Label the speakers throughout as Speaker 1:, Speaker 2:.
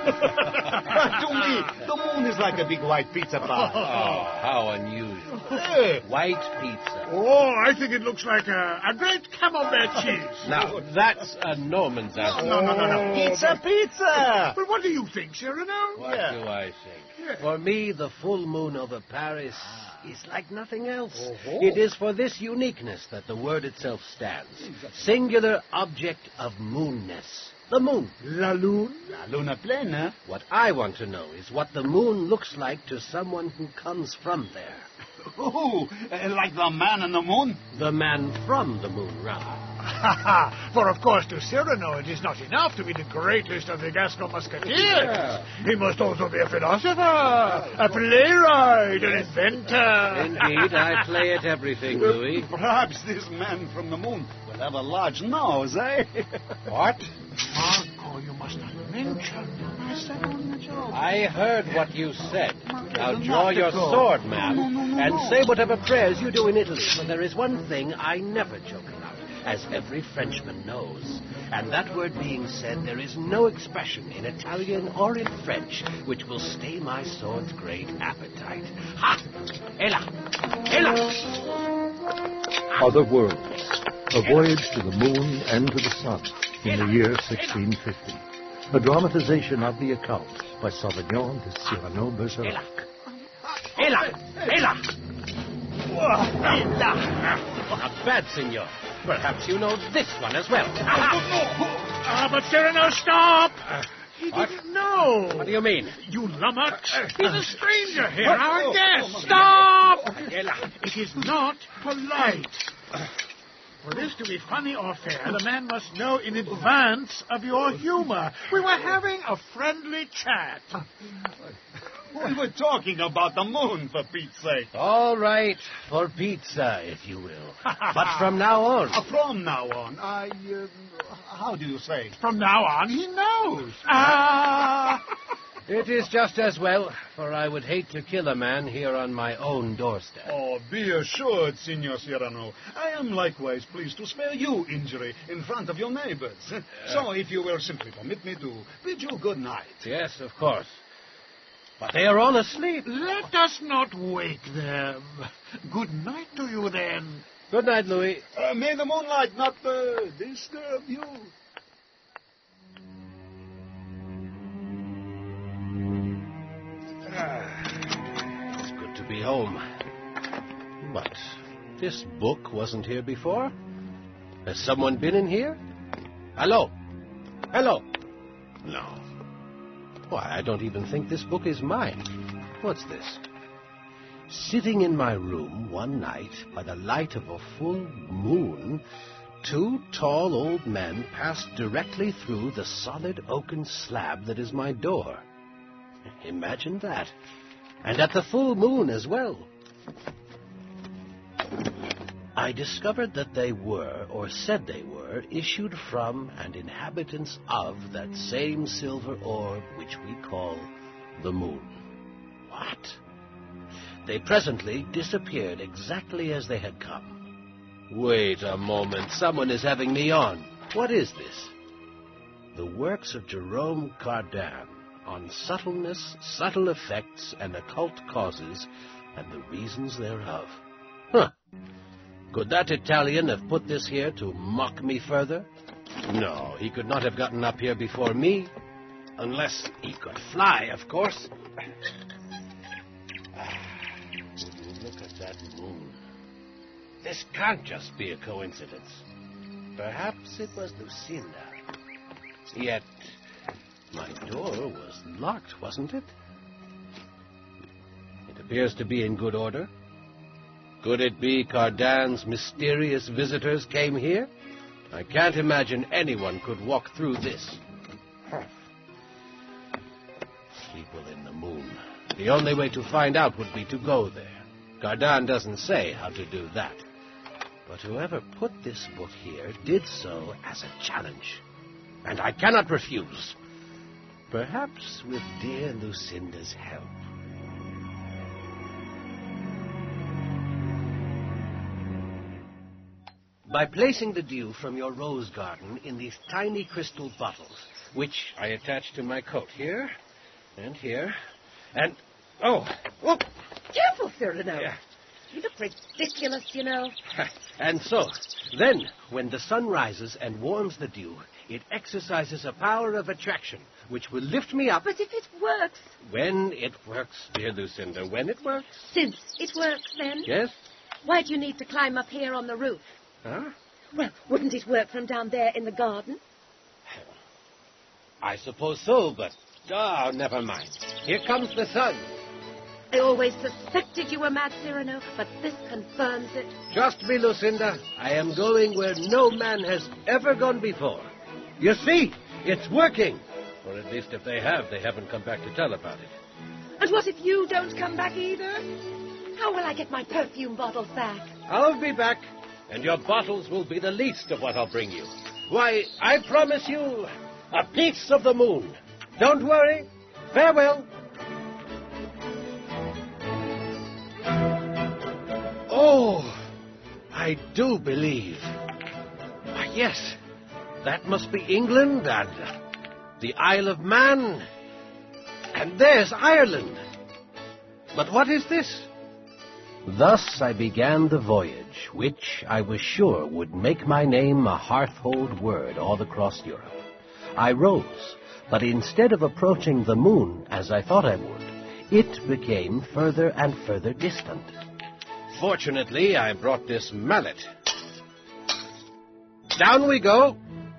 Speaker 1: To me, the moon is like a big white pizza pie.
Speaker 2: Oh, how unusual. White pizza.
Speaker 3: Oh, I think it looks like a great camembert cheese.
Speaker 2: Now, that's a Norman's answer.
Speaker 3: No.
Speaker 1: Pizza!
Speaker 3: But what do you think, Cyrano?
Speaker 2: What do I think? For me, the full moon over Paris is like nothing else. It is for this uniqueness that the word itself stands. Singular object of moonness. The moon.
Speaker 3: La lune?
Speaker 1: La luna plena.
Speaker 2: What I want to know is what the moon looks like to someone who comes from there.
Speaker 1: Oh, like the man on the moon?
Speaker 2: The man from the moon, rather.
Speaker 3: For, of course, to Cyrano it is not enough to be the greatest of the Gascon Musketeers. He must also be a philosopher, a playwright, an inventor.
Speaker 2: Indeed, I play at everything, Louis.
Speaker 1: Perhaps this man from the moon will have a large nose, eh?
Speaker 2: What?
Speaker 3: Marco, you must not mention. I said on the job.
Speaker 2: I heard what you said. Now draw your sword, man, and say whatever prayers you do in Italy. For there is one thing I never joke about, as every Frenchman knows. And that word being said, there is no expression in Italian or in French which will stay my sword's great appetite. Ha! Ella! Ella!
Speaker 4: Other Worlds, a voyage to the moon and to the sun in the year 1650. A dramatization of the account by Sauvignon de Cyrano Bergerac.
Speaker 2: Ella! Ella! Not bad, senor. Perhaps you know this one as well.
Speaker 3: But Cyrano, stop! He
Speaker 2: What?
Speaker 3: didn't know.
Speaker 2: What do you mean?
Speaker 3: You lummox. He's a stranger here, our guest. Stop!
Speaker 2: Ella!
Speaker 3: It is not polite. For this to be funny or fair, the man must know in advance of your humor. We were having a friendly chat.
Speaker 1: We were talking about the moon, for Pete's sake.
Speaker 2: All right, for pizza, if you will. But from now on.
Speaker 1: From now on, how do you say?
Speaker 3: From now on, he knows.
Speaker 2: It is just as well, for I would hate to kill a man here on my own doorstep.
Speaker 1: Oh, be assured, Signor Cyrano. I am likewise pleased to spare you injury in front of your neighbors. So, if you will simply permit me to bid you good night.
Speaker 2: Yes, of course. But they are all asleep.
Speaker 3: Let us not wake them. Good night to you, then.
Speaker 2: Good night, Louis.
Speaker 1: May the moonlight not disturb you.
Speaker 2: It's good to be home. But this book wasn't here before. Has someone been in here? Hello? Hello? No. Why, I don't even think this book is mine. What's this? Sitting in my room one night by the light of a full moon, two tall old men passed directly through the solid oaken slab that is my door. Imagine that. And at the full moon as well. I discovered that they were, or said they were, issued from and inhabitants of that same silver orb which we call the moon. What? They presently disappeared exactly as they had come. Wait a moment. Someone is having me on. What is this? The works of Jerome Cardan on subtleness, subtle effects, and occult causes, and the reasons thereof. Huh. Could that Italian have put this here to mock me further? No, he could not have gotten up here before me. Unless he could fly, of course. Would you look at that moon? This can't just be a coincidence. Perhaps it was Lucinda. Yet, my door was locked, wasn't it? It appears to be in good order. Could it be Cardan's mysterious visitors came here? I can't imagine anyone could walk through this. People in the moon. The only way to find out would be to go there. Cardan doesn't say how to do that. But whoever put this book here did so as a challenge. And I cannot refuse. Perhaps with dear Lucinda's help. By placing the dew from your rose garden in these tiny crystal bottles, which I attach to my coat here, and here, and... Oh!
Speaker 5: Careful, Cyrano.
Speaker 2: Yeah.
Speaker 5: You look ridiculous, you know.
Speaker 2: And so, then, when the sun rises and warms the dew, it exercises a power of attraction, which will lift me up...
Speaker 5: But if it works...
Speaker 2: When it works, dear Lucinda, when it works.
Speaker 5: Since it works, then?
Speaker 2: Yes?
Speaker 5: Why do you need to climb up here on the roof?
Speaker 2: Huh?
Speaker 5: Well, wouldn't it work from down there in the garden?
Speaker 2: I suppose so, but... Oh, never mind. Here comes the sun.
Speaker 5: I always suspected you were mad, Cyrano, but this confirms it.
Speaker 2: Trust me, Lucinda. I am going where no man has ever gone before. You see, it's working. Or at least if they have, they haven't come back to tell about it.
Speaker 5: And what if you don't come back either? How will I get my perfume bottles back?
Speaker 2: I'll be back, and your bottles will be the least of what I'll bring you. Why, I promise you a piece of the moon. Don't worry. Farewell. Oh, I do believe. Why, yes, that must be England and the Isle of Man. And there's Ireland. But what is this? Thus I began the voyage, which I was sure would make my name a hearth-hold word all across Europe. I rose, but instead of approaching the moon as I thought I would, it became further and further distant. Fortunately, I brought this mallet. Down we go.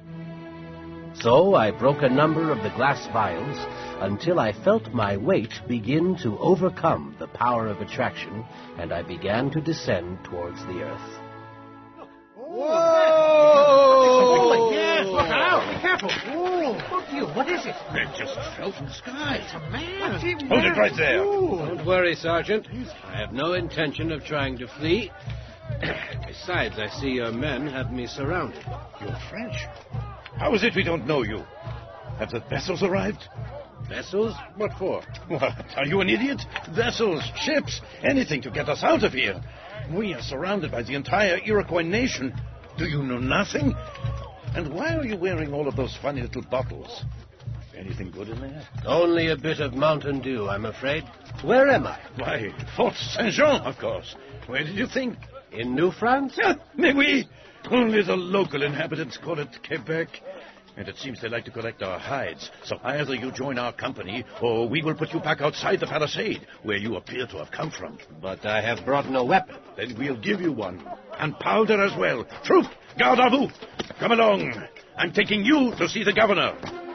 Speaker 2: So I broke a number of the glass vials until I felt my weight begin to overcome the power of attraction, and I began to descend towards the earth.
Speaker 3: Whoa! Oh, yes, look out! Be careful! Whoa! Look, you, what is it?
Speaker 1: It just fell from the sky.
Speaker 3: It's a man. What's he
Speaker 1: Hold it right there.
Speaker 2: Don't worry, Sergeant. I have no intention of trying to flee. Besides, I see your men have me surrounded.
Speaker 1: You're French. How is it we don't know you? Have the vessels arrived?
Speaker 2: Vessels? What for?
Speaker 1: What? Are you an idiot? Vessels, ships, anything to get us out of here. We are surrounded by the entire Iroquois nation. Do you know nothing? And why are you wearing all of those funny little bottles? Anything good in there?
Speaker 2: Only a bit of Mountain Dew, I'm afraid. Where am I?
Speaker 1: Why, Fort Saint-Jean, of course. Where did you think?
Speaker 2: In New France?
Speaker 1: Mais oui. Only the local inhabitants call it Quebec. And it seems they like to collect our hides. So either you join our company, or we will put you back outside the palisade, where you appear to have come from.
Speaker 2: But I have brought no weapon.
Speaker 1: Then we'll give you one. And powder as well. Troop, garde à vous. Come along. I'm taking you to see the governor.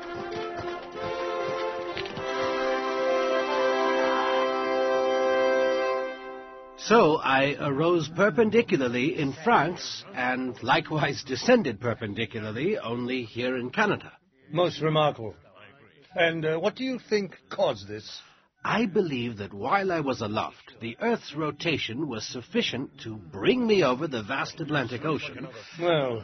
Speaker 2: So I arose perpendicularly in France, and likewise descended perpendicularly only here in Canada.
Speaker 6: Most remarkable. And what do you think caused this?
Speaker 2: I believe that while I was aloft, the Earth's rotation was sufficient to bring me over the vast Atlantic Ocean.
Speaker 6: Well,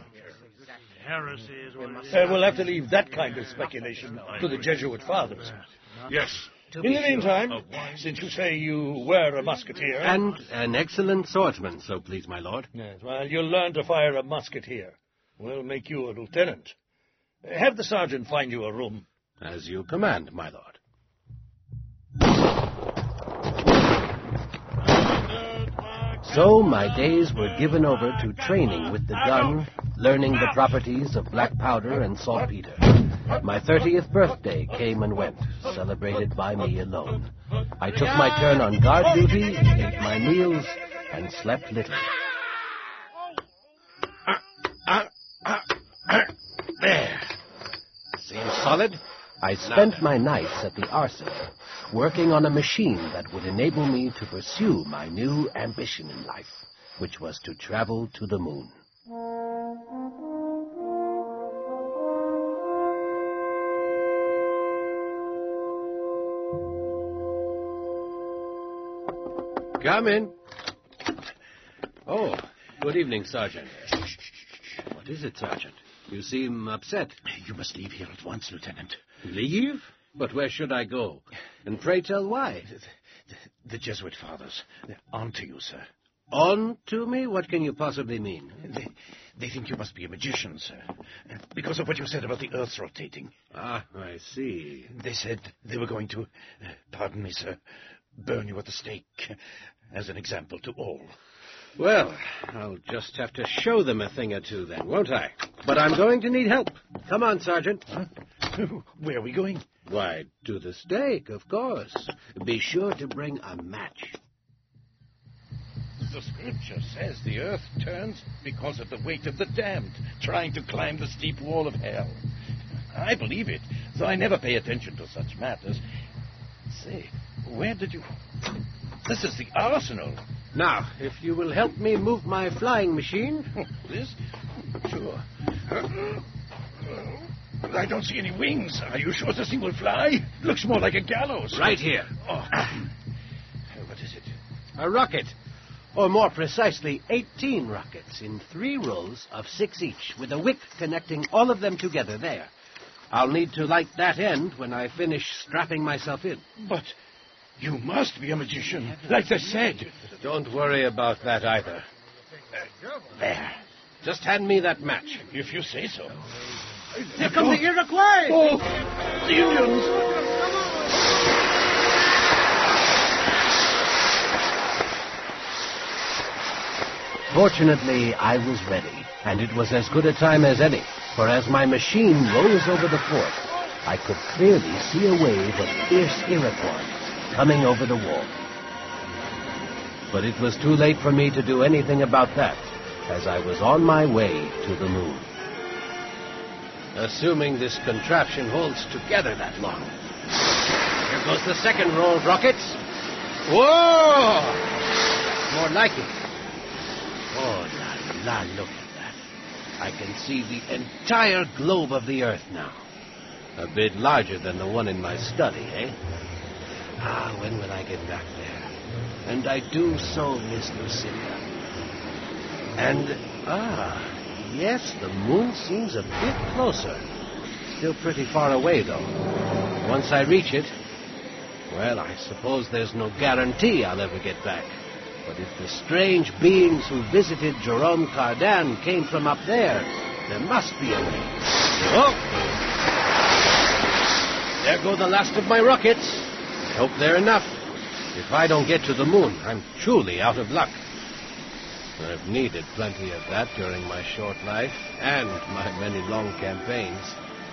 Speaker 6: we'll have to leave that kind of speculation to the Jesuit fathers.
Speaker 1: Yes.
Speaker 6: In the meantime, since you say you were a musketeer...
Speaker 2: And an excellent swordsman, so please, my lord.
Speaker 6: Yes, well, you'll learn to fire a musket here. We'll make you a lieutenant. Have the sergeant find you a room.
Speaker 2: As you command, my lord. So my days were given over to training with the gun, learning the properties of black powder and saltpeter. My 30th birthday came and went, celebrated by me alone. I took my turn on guard duty, ate my meals, and slept little. There. Seems solid. I spent my nights at the arsenal, working on a machine that would enable me to pursue my new ambition in life, which was to travel to the moon. Come in. Oh, good evening, Sergeant. What is it, Sergeant? You seem upset.
Speaker 1: You must leave here at once, Lieutenant.
Speaker 2: Leave? But where should I go? And pray tell why?
Speaker 1: The Jesuit fathers, they're on to you, sir.
Speaker 2: On to me? What can you possibly mean?
Speaker 1: They think you must be a magician, sir, because of what you said about the Earth's rotating.
Speaker 2: Ah, I see.
Speaker 1: They said they were going to, pardon me, sir, burn you at the stake as an example to all.
Speaker 2: Well, I'll just have to show them a thing or two then, won't I? But I'm going to need help. Come on, Sergeant.
Speaker 1: Huh? Where are we going?
Speaker 2: Why, to the stake, of course. Be sure to bring a match.
Speaker 1: The scripture says the earth turns because of the weight of the damned trying to climb the steep wall of hell. I believe it, though I never pay attention to such matters. Say, where did you... This is the arsenal.
Speaker 2: Now, if you will help me move my flying machine.
Speaker 1: This? Sure. I don't see any wings. Are you sure this thing will fly? Looks more like a gallows.
Speaker 2: Right here.
Speaker 1: Oh. What is it?
Speaker 2: A rocket. Or more precisely, 18 rockets in 3 rows of 6 each, with a wick connecting all of them together there. I'll need to light that end when I finish strapping myself in.
Speaker 1: But you must be a magician, like they said.
Speaker 2: Don't worry about that either.
Speaker 1: There.
Speaker 2: Just hand me that match.
Speaker 1: If you say so.
Speaker 2: Here come the Iroquois!
Speaker 1: Oh, the Indians!
Speaker 2: Fortunately, I was ready, and it was as good a time as any, for as my machine rose over the fort, I could clearly see a wave of fierce Iroquois coming over the wall. But it was too late for me to do anything about that, as I was on my way to the moon. Assuming this contraption holds together that long. Here goes the second row of rockets. Whoa! More like it. Oh, la, look at that. I can see the entire globe of the Earth now. A bit larger than the one in my study, eh? Ah, when will I get back there? And I do so miss Lucinda. And, yes, the moon seems a bit closer. Still pretty far away, though. Once I reach it, well, I suppose there's no guarantee I'll ever get back. But if the strange beings who visited Jerome Cardan came from up there must be a way. Oh! There go the last of my rockets. I hope they're enough. If I don't get to the moon, I'm truly out of luck. I've needed plenty of that during my short life and my many long campaigns.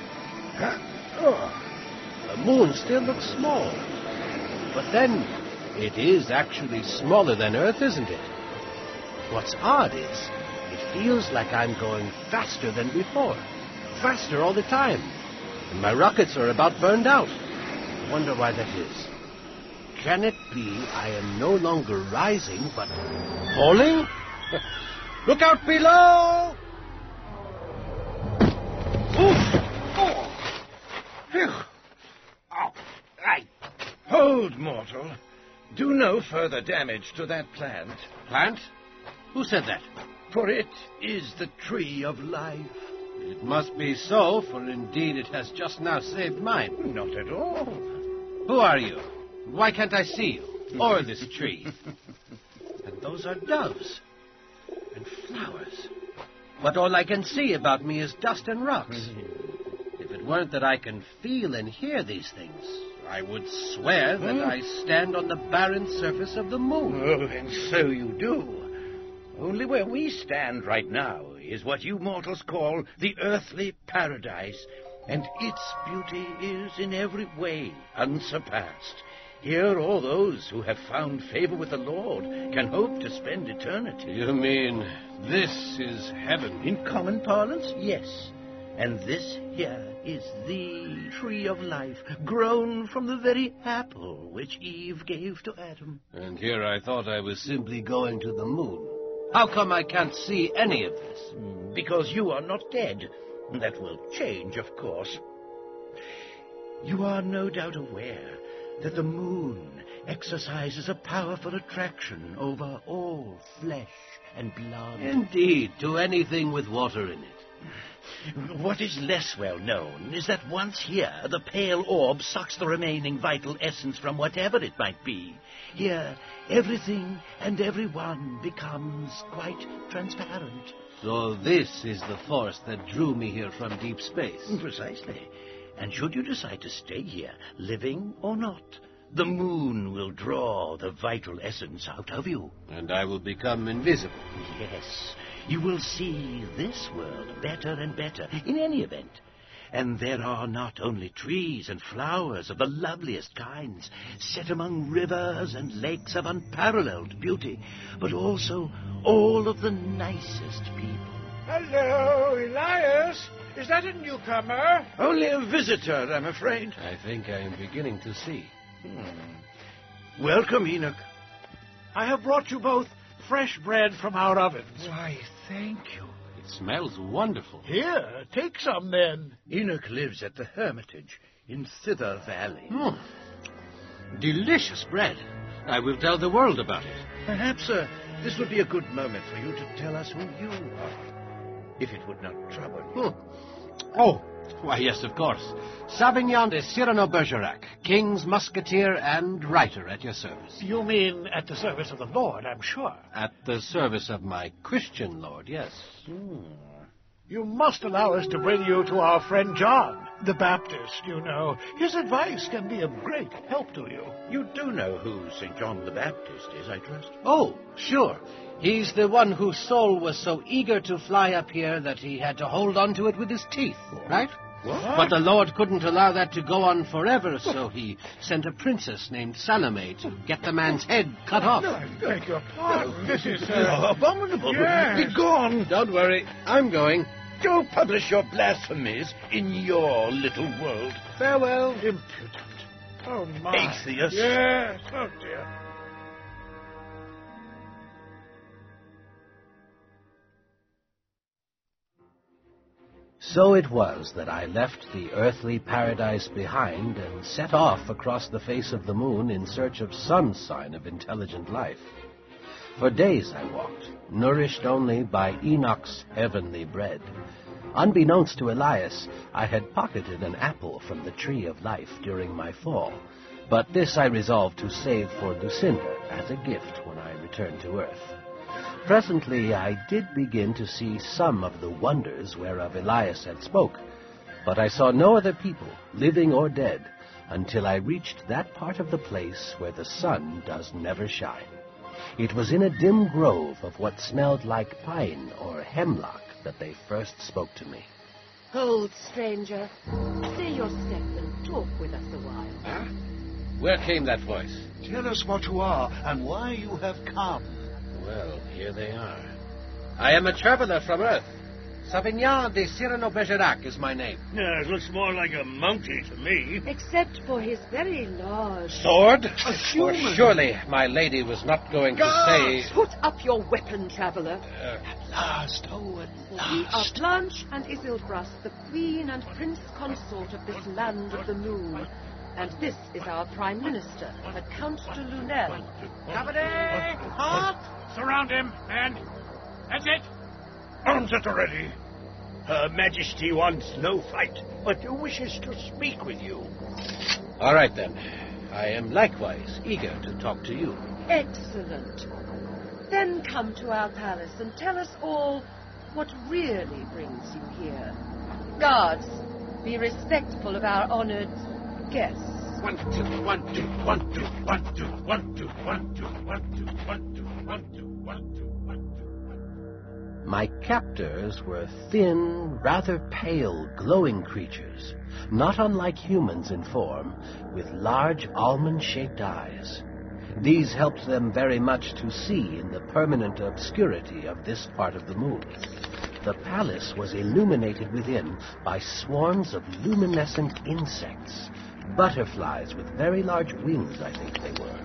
Speaker 2: The moon still looks small. But then, it is actually smaller than Earth, isn't it? What's odd is, it feels like I'm going faster than before. Faster all the time. And my rockets are about burned out. I wonder why that is. Can it be I am no longer rising, but falling? Look out below!
Speaker 1: Hold, mortal. Do no further damage to that plant.
Speaker 2: Plant? Who said that?
Speaker 1: For it is the tree of life.
Speaker 2: It must be so, for indeed it has just now saved mine.
Speaker 1: Not at all.
Speaker 2: Who are you? Why can't I see you? Or this tree? And those are doves. And flowers. But all I can see about me is dust and rocks. If it weren't that I can feel and hear these things, I would swear that I stand on the barren surface of the moon.
Speaker 1: Oh, and so you do. Only where we stand right now is what you mortals call the earthly paradise, and its beauty is in every way unsurpassed. Here all those who have found favor with the Lord can hope to spend eternity.
Speaker 2: You mean this is heaven?
Speaker 1: In common parlance, yes. And this here is the tree of life, grown from the very apple which Eve gave to Adam.
Speaker 2: And here I thought I was simply going to the moon. How come I can't see any of this?
Speaker 1: Because you are not dead. That will change, of course. You are no doubt aware that the moon exercises a powerful attraction over all flesh and blood.
Speaker 2: Indeed, to anything with water in it. What is less well known is that once here, the pale orb sucks the remaining vital essence from whatever it might be. Here, everything and everyone becomes quite transparent. So this is the force that drew me here from deep space? Precisely. And should you decide to stay here, living or not, the moon will draw the vital essence out of you. And I will become invisible. Yes. You will see this world better and better, in any event. And there are not only trees and flowers of the loveliest kinds, set among rivers and lakes of unparalleled beauty, but also all of the nicest people.
Speaker 3: Hello, Elias. Is that a newcomer?
Speaker 1: Only a visitor, I'm afraid.
Speaker 2: I think I am beginning to see.
Speaker 1: Welcome, Enoch.
Speaker 3: I have brought you both fresh bread from our ovens.
Speaker 1: Why, thank you.
Speaker 2: It smells wonderful.
Speaker 3: Here, take some then.
Speaker 1: Enoch lives at the Hermitage in Thither Valley.
Speaker 2: Delicious bread. I will tell the world about it.
Speaker 1: Perhaps this would be a good moment for you to tell us who you are, if it would not trouble you.
Speaker 2: Oh, why, yes, of course. Savignon de Cyrano Bergerac, King's musketeer and writer at your service.
Speaker 3: You mean at the service of the Lord, I'm sure.
Speaker 2: At the service of my Christian lord, yes.
Speaker 3: You must allow us to bring you to our friend John, the Baptist, you know. His advice can be of great help to you.
Speaker 1: You do know who St. John the Baptist is, I trust?
Speaker 2: Oh, sure. He's the one whose soul was so eager to fly up here that he had to hold on to it with his teeth, right?
Speaker 1: What?
Speaker 2: But the Lord couldn't allow that to go on forever, so he sent a princess named Salome to get the man's head cut off.
Speaker 3: I beg your pardon. This is...
Speaker 1: abominable.
Speaker 3: Yes.
Speaker 1: Be gone.
Speaker 2: Don't worry, I'm going.
Speaker 1: Go publish your blasphemies in your little world.
Speaker 3: Farewell, impudent. Oh, my.
Speaker 1: Atheist.
Speaker 3: Yes, oh, dear.
Speaker 2: So it was that I left the earthly paradise behind and set off across the face of the moon in search of some sign of intelligent life. For days I walked, nourished only by Enoch's heavenly bread. Unbeknownst to Elias, I had pocketed an apple from the tree of life during my fall, but this I resolved to save for Lucinda as a gift when I returned to Earth. Presently I did begin to see some of the wonders whereof Elias had spoke, but I saw no other people, living or dead, until I reached that part of the place where the sun does never shine. It was in a dim grove of what smelled like pine or hemlock that they first spoke to me.
Speaker 5: Hold, stranger. Stay your step and talk with us a while.
Speaker 2: Huh? Where came that voice?
Speaker 7: Tell us what you are and why you have come.
Speaker 2: Well, here they are. I am a traveler from Earth. Savignon de Cyrano Bergerac is my name.
Speaker 6: Yeah, it looks more like a monkey to me.
Speaker 5: Except for his very large...
Speaker 2: Sword?
Speaker 7: A
Speaker 2: For
Speaker 7: human.
Speaker 2: surely my lady was not going to say...
Speaker 5: Put up your weapon, traveler.
Speaker 7: At last, oh, at
Speaker 5: We are
Speaker 7: last.
Speaker 5: Blanche and Isildras, the queen and prince consort of this land of the moon. And this is our prime minister, the Count de Lunel.
Speaker 3: Company! Halt! Surround him, men. That's it.
Speaker 6: Arms at the ready. Her Majesty wants no fight, but wishes to speak with you.
Speaker 2: All right, then. I am likewise eager to talk to you.
Speaker 5: Excellent. Then come to our palace and tell us all what really brings you here. Guards, be respectful of our honored guests.
Speaker 1: 1, 2, 1, 2, 1, 2, 1, 2, 1, 2, 1, 2, 1, 2, 1, 2, 1, 2, 1, 2, 1, 2.
Speaker 2: My captors were thin, rather pale, glowing creatures, not unlike humans in form, with large almond-shaped eyes. These helped them very much to see in the permanent obscurity of this part of the moon. The palace was illuminated within by swarms of luminescent insects, butterflies with very large wings, I think they were.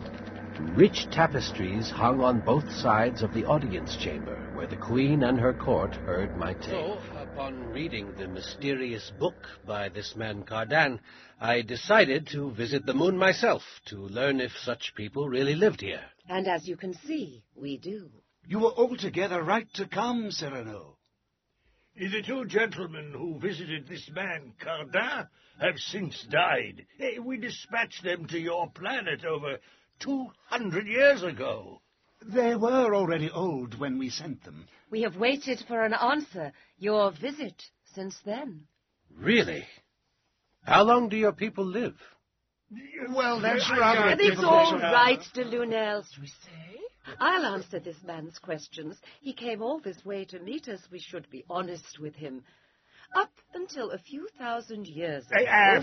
Speaker 2: Rich tapestries hung on both sides of the audience chamber, where the queen and her court heard my tale. So, upon reading the mysterious book by this man Cardan, I decided to visit the moon myself, to learn if such people really lived here.
Speaker 5: And as you can see, we do.
Speaker 7: You were altogether right to come, Cyrano.
Speaker 6: The two gentlemen who visited this man, Cardin, have since died. We dispatched them to your planet over 200 years ago.
Speaker 7: They were already old when we sent them.
Speaker 5: We have waited for an answer, your visit, since then.
Speaker 2: Really? How long do your people live?
Speaker 7: Well, that's rather
Speaker 5: It's
Speaker 7: difficult.
Speaker 5: all right, de Lunel. I'll answer this man's questions. He came all this way to meet us. We should be honest with him. Up until a few thousand years ago,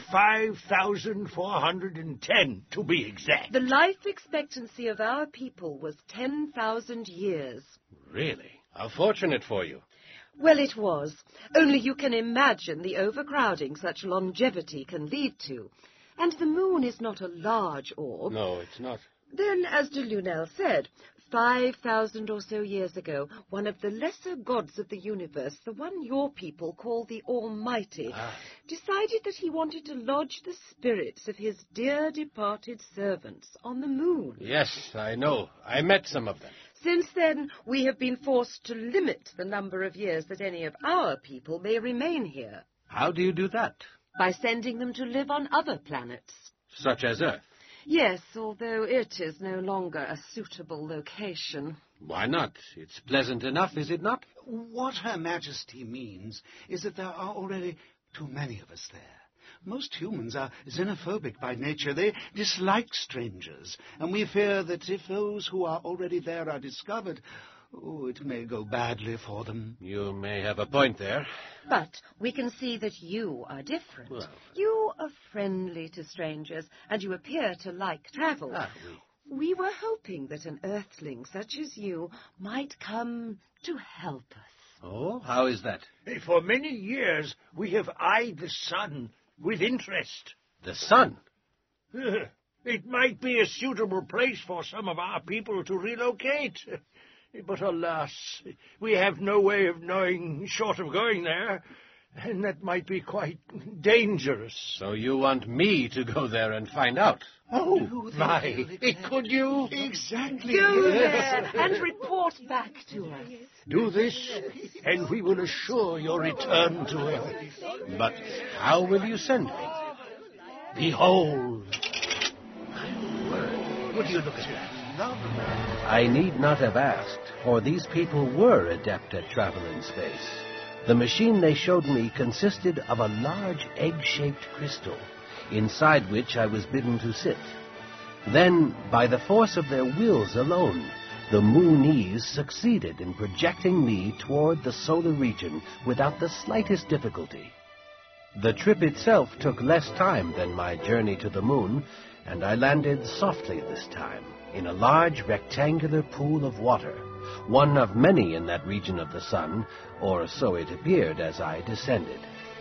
Speaker 6: 5,410, to be exact.
Speaker 5: the life expectancy of our people was 10,000 years.
Speaker 2: Really? How fortunate for you.
Speaker 5: Well, it was. Only you can imagine the overcrowding such longevity can lead to. And the moon is not a large orb.
Speaker 2: No, it's not.
Speaker 5: Then, as de Lunel said, 5,000 or so years ago, one of the lesser gods of the universe, the one your people call the Almighty, decided that he wanted to lodge the spirits of his dear departed servants on the moon.
Speaker 2: Yes, I know. I met some of them.
Speaker 5: Since then, we have been forced to limit the number of years that any of our people may remain here,
Speaker 2: How do you do that?
Speaker 5: by sending them to live on other planets.
Speaker 2: Such as Earth.
Speaker 5: Yes, although it is no longer a suitable location.
Speaker 2: Why not? It's pleasant enough, is it not?
Speaker 7: What Her Majesty means is that there are already too many of us there. Most humans are xenophobic by nature. They dislike strangers, and we fear that if those who are already there are discovered, it may go badly for them.
Speaker 2: You may have a point there.
Speaker 5: But we can see that you are different.
Speaker 2: Well.
Speaker 5: You are friendly to strangers, and you appear to like travel. We were hoping that an earthling such as you might come to help us.
Speaker 2: Oh, how is that?
Speaker 6: For many years, we have eyed the sun with interest.
Speaker 2: The sun?
Speaker 6: It might be a suitable place for some of our people to relocate. But alas, we have no way of knowing short of going there, and that might be quite dangerous.
Speaker 2: So you want me to go there and find out?
Speaker 6: Oh, my. Could you?
Speaker 7: Exactly.
Speaker 5: Go there and report back to us.
Speaker 6: Do this, and we will assure your return to Earth.
Speaker 2: But how will you send me?
Speaker 6: Behold.
Speaker 7: Would you look at that?
Speaker 2: I need not have asked, for these people were adept at travel in space. The machine they showed me consisted of a large egg-shaped crystal, inside which I was bidden to sit. Then, by the force of their wills alone, the Moonese succeeded in projecting me toward the solar region without the slightest difficulty. The trip itself took less time than my journey to the moon, and I landed softly this time, in a large rectangular pool of water, one of many in that region of the sun, or so it appeared as I descended.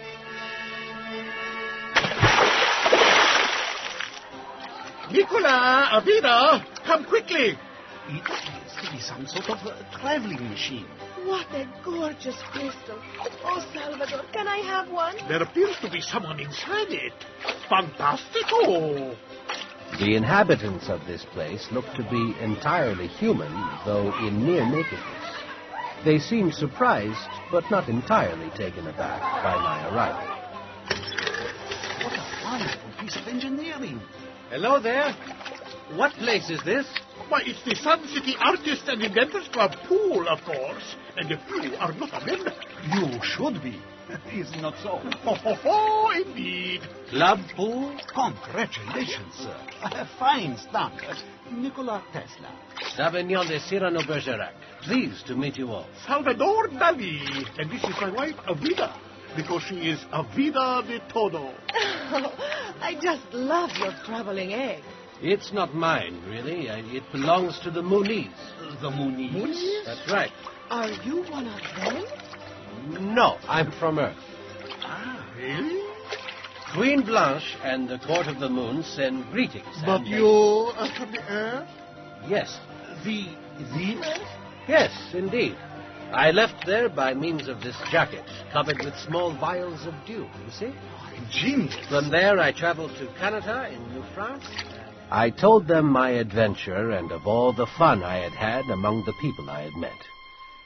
Speaker 3: Nicola, Avida, come quickly.
Speaker 7: It appears to be some sort of traveling machine.
Speaker 8: What a gorgeous crystal. Oh, Salvador, can I have one?
Speaker 3: There appears to be someone inside it. Fantastico.
Speaker 2: The inhabitants of this place looked to be entirely human, though in near nakedness. They seemed surprised, but not entirely taken aback by my arrival.
Speaker 7: What a wonderful piece of engineering.
Speaker 2: Hello there. What place is this?
Speaker 3: Why, it's the Sun City Artists and Inventors Club pool, of course. And if you are not a member...
Speaker 7: You should be. Is it not so?
Speaker 3: Oh, indeed.
Speaker 2: Club pool?
Speaker 7: Congratulations, sir. A fine standard. Nikola Tesla.
Speaker 2: Savignon de Cyrano Bergerac. Pleased to meet you all.
Speaker 3: Salvador Dali. And this is my wife, Avida, because she is Avida de Todo.
Speaker 8: Oh, I just love your traveling egg.
Speaker 2: It's not mine, really. It belongs to the Moonese.
Speaker 7: The Moonese?
Speaker 2: That's right.
Speaker 8: Are you one of them?
Speaker 2: No, I'm from Earth.
Speaker 3: Ah, really?
Speaker 2: Queen Blanche and the Court of the Moon send greetings.
Speaker 3: But
Speaker 2: and-
Speaker 3: you are from the Earth?
Speaker 2: Yes.
Speaker 3: The Earth?
Speaker 2: Yes, indeed. I left there by means of this jacket, covered with small vials of dew, you see?
Speaker 3: Ingenious.
Speaker 2: From there I traveled to Canada in New France. I told them my adventure and of all the fun I had had among the people I had met.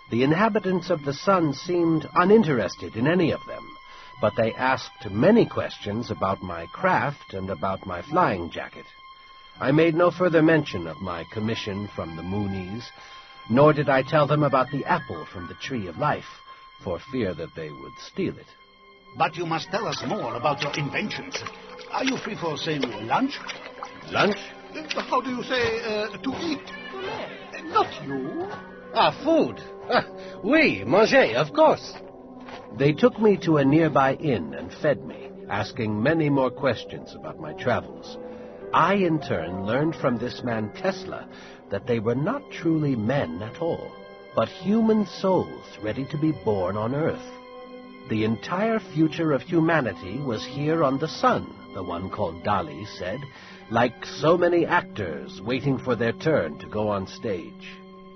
Speaker 2: The inhabitants of the sun seemed uninterested in any of them, but they asked many questions about my craft and about my flying jacket. I made no further mention of my commission from the Moonies, nor did I tell them about the apple from the Tree of Life, for fear that they would steal it.
Speaker 7: But you must tell us more about your inventions. Are you free for, say, lunch?
Speaker 2: Lunch?
Speaker 3: How do you say, to eat? Not you.
Speaker 2: Food. Oui, manger, of course. They took me to a nearby inn and fed me, asking many more questions about my travels. I, in turn, learned from this man Tesla that they were not truly men at all, but human souls ready to be born on Earth. The entire future of humanity was here on the sun, the one called Dali said, like so many actors waiting for their turn to go on stage.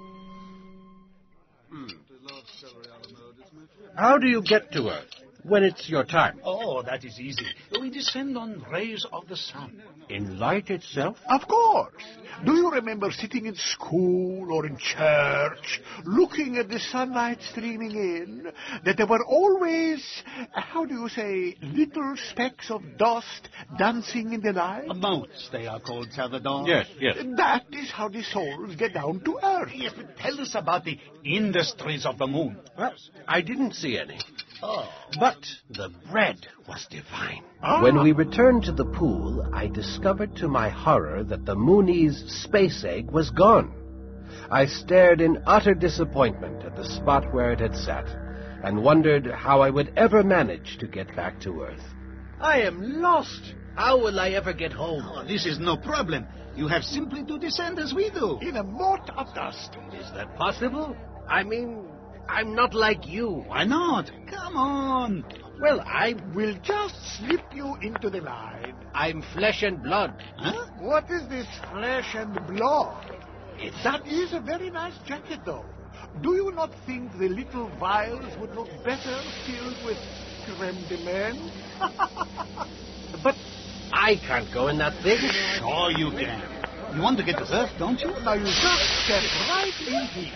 Speaker 1: How do you get to Earth when it's your time?
Speaker 7: Oh, that is easy. We descend on rays of the sun.
Speaker 1: In light itself?
Speaker 3: Of course. Do you remember sitting in school or in church, looking at the sunlight streaming in, that there were always, how do you say, little specks of dust dancing in the light?
Speaker 7: Motes, they are called, Salvador.
Speaker 1: Yes.
Speaker 3: That is how the souls get down to Earth.
Speaker 7: Yes, but tell us about the industries of the moon.
Speaker 2: Well, I didn't see any.
Speaker 7: Oh.
Speaker 2: But the bread was divine. When we returned to the pool, I discovered to my horror that the Moonies' space egg was gone. I stared in utter disappointment at the spot where it had sat, and wondered how I would ever manage to get back to Earth.
Speaker 6: I am lost. How will I ever get home?
Speaker 7: Oh, this is no problem. You have simply to descend as we do.
Speaker 3: In a mote of dust.
Speaker 6: Is that possible? I mean, I'm not like you.
Speaker 7: Why not? Come on.
Speaker 3: Well, I will just slip you into the line.
Speaker 6: I'm flesh and blood.
Speaker 7: Huh?
Speaker 3: What is this flesh and blood? That is a very nice jacket, though. Do you not think the little vials would look better filled with creme de menthe?
Speaker 6: But I can't go in that thing.
Speaker 7: Sure you can. You want to get to Earth, don't you?
Speaker 3: Now you just step right in here.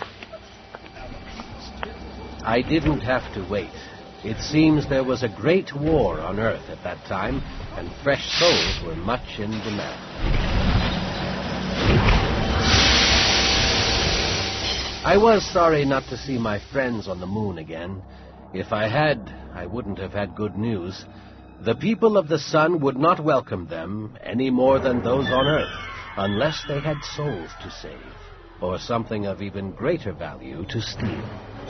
Speaker 2: I didn't have to wait. It seems there was a great war on Earth at that time, and fresh souls were much in demand. I was sorry not to see my friends on the moon again. If I had, I wouldn't have had good news. The people of the sun would not welcome them any more than those on Earth, unless they had souls to save, or something of even greater value to steal.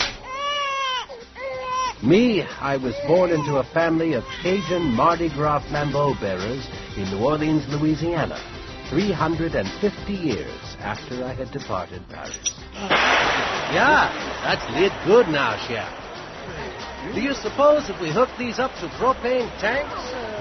Speaker 2: Me, I was born into a family of Cajun Mardi Gras flambeau bearers in New Orleans, Louisiana, 350 years after I had departed Paris.
Speaker 6: Yeah, that's lit good now, chef. Do you suppose if we hook these up to propane tanks?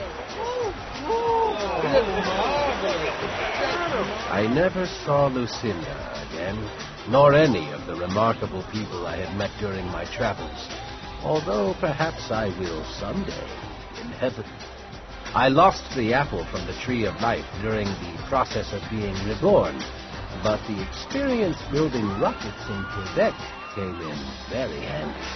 Speaker 2: I never saw Lucinda again, nor any of the remarkable people I had met during my travels, although perhaps I will someday in heaven. I lost the apple from the Tree of Life during the process of being reborn, but the experience building rockets in Quebec came in very handy.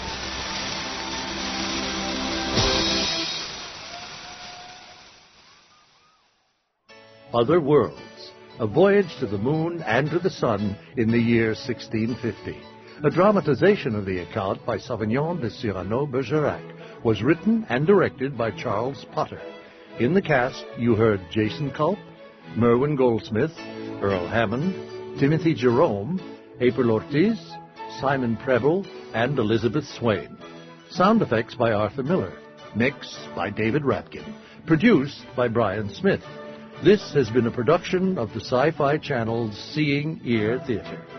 Speaker 4: Other Worlds, a voyage to the moon and to the sun in the year 1650. A dramatization of the account by Sauvignon de Cyrano-Bergerac was written and directed by Charles Potter. In the cast, you heard Jason Culp, Merwin Goldsmith, Earl Hammond, Timothy Jerome, April Ortiz, Simon Preble, and Elizabeth Swain. Sound effects by Arthur Miller. Mix by David Rapkin. Produced by Brian Smith. This has been a production of the Sci-Fi Channel's Seeing Ear Theater.